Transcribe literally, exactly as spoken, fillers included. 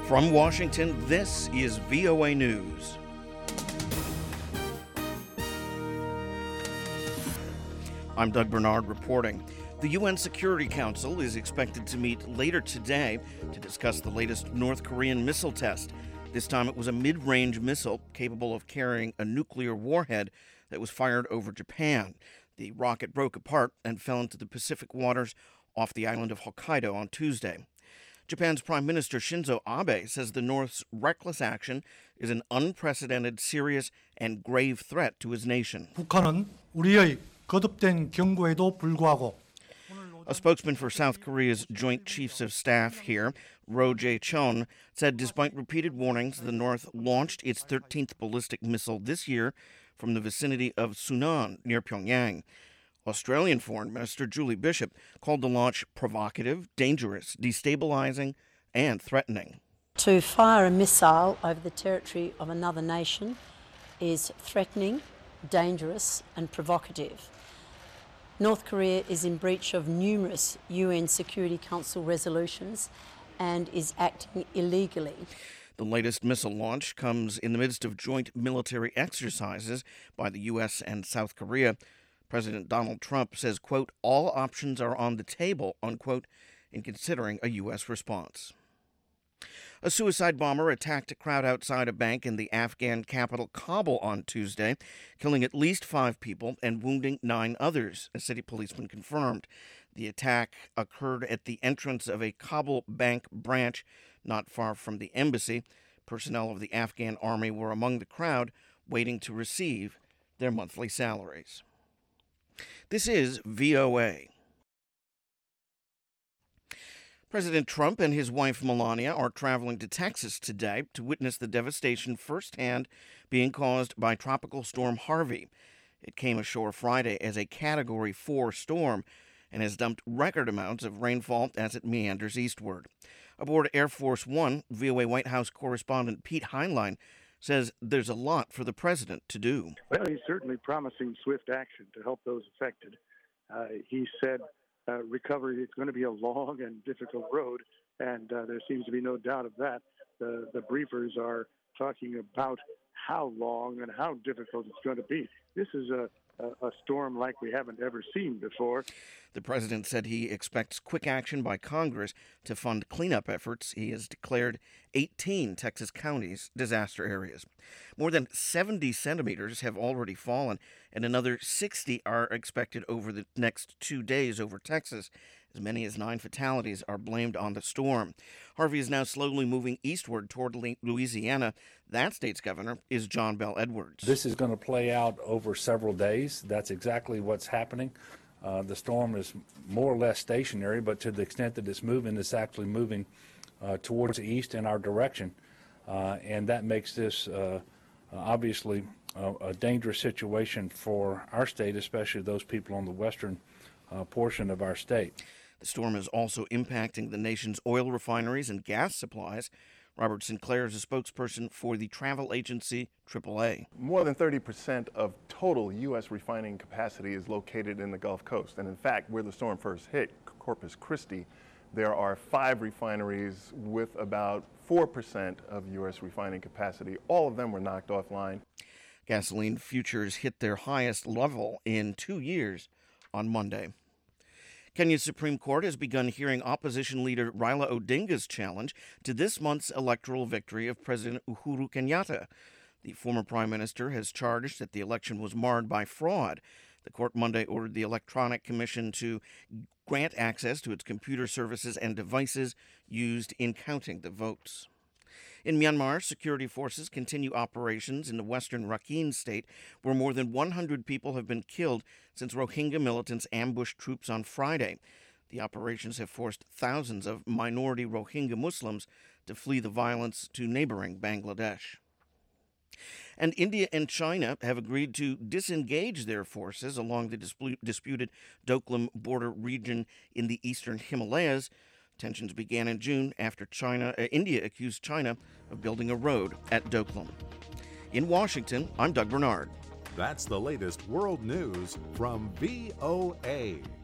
From Washington, this is V O A News. I'm Doug Bernard reporting. The U N Security Council is expected to meet later today to discuss the latest North Korean missile test. This time it was a mid-range missile capable of carrying a nuclear warhead that was fired over Japan. The rocket broke apart and fell into the Pacific waters off the island of Hokkaido on Tuesday. Japan's Prime Minister Shinzo Abe says the North's reckless action is an unprecedented, serious, and grave threat to his nation. 북한은 우리의 거듭된 경고에도 불구하고 A spokesman for South Korea's Joint Chiefs of Staff here, Ro Jae-chon, said despite repeated warnings, the North launched its thirteenth ballistic missile this year from the vicinity of Sunan near Pyongyang. Australian Foreign Minister Julie Bishop called the launch provocative, dangerous, destabilizing, and threatening. To fire a missile over the territory of another nation is threatening, dangerous, and provocative. North Korea is in breach of numerous U N Security Council resolutions and is acting illegally. The latest missile launch comes in the midst of joint military exercises by the U S and South Korea. President Donald Trump says, quote, all options are on the table, unquote, in considering a U S response. A suicide bomber attacked a crowd outside a bank in the Afghan capital Kabul on Tuesday, killing at least five people and wounding nine others, a city policeman confirmed. The attack occurred at the entrance of a Kabul bank branch not far from the embassy. Personnel of the Afghan army were among the crowd waiting to receive their monthly salaries. This is V O A. President Trump and his wife Melania are traveling to Texas today to witness the devastation firsthand being caused by Tropical Storm Harvey. It came ashore Friday as a Category four storm and has dumped record amounts of rainfall as it meanders eastward. Aboard Air Force One, V O A White House correspondent Pete Heinlein says there's a lot for the president to do. Well, he's certainly promising swift action to help those affected. Uh, he said uh, recovery is going to be a long and difficult road, and uh, there seems to be no doubt of that. The, the briefers are talking about how long and how difficult it's going to be. This is a, a, a storm like we haven't ever seen before. The president said he expects quick action by Congress to fund cleanup efforts. He has declared eighteen Texas counties disaster areas. More than seventy centimeters have already fallen, and another sixty are expected over the next two days over Texas. As many as nine fatalities are blamed on the storm. Harvey is now slowly moving eastward toward Louisiana. That state's governor is John Bel Edwards. This is going to play out over several days. That's exactly what's happening. Uh, the storm is more or less stationary, but to the extent that it's moving, it's actually moving uh, towards the east in our direction. Uh, and that makes this uh, obviously a, a dangerous situation for our state, especially those people on the western uh, portion of our state. The storm is also impacting the nation's oil refineries and gas supplies. Robert Sinclair is a spokesperson for the travel agency triple A. More than thirty percent of total U S refining capacity is located in the Gulf Coast. And in fact, where the storm first hit, Corpus Christi, there are five refineries with about four percent of U S refining capacity. All of them were knocked offline. Gasoline futures hit their highest level in two years on Monday. Kenya's Supreme Court has begun hearing opposition leader Raila Odinga's challenge to this month's electoral victory of President Uhuru Kenyatta. The former prime minister has charged that the election was marred by fraud. The court Monday ordered the Electronic Commission to grant access to its computer services and devices used in counting the votes. In Myanmar, security forces continue operations in the western Rakhine state, where more than one hundred people have been killed since Rohingya militants ambushed troops on Friday. The operations have forced thousands of minority Rohingya Muslims to flee the violence to neighboring Bangladesh. And India and China have agreed to disengage their forces along the dispu- disputed Doklam border region in the eastern Himalayas. Tensions began in June after China, uh, India accused China of building a road at Doklam. In Washington, I'm Doug Bernard. That's the latest world news from V O A.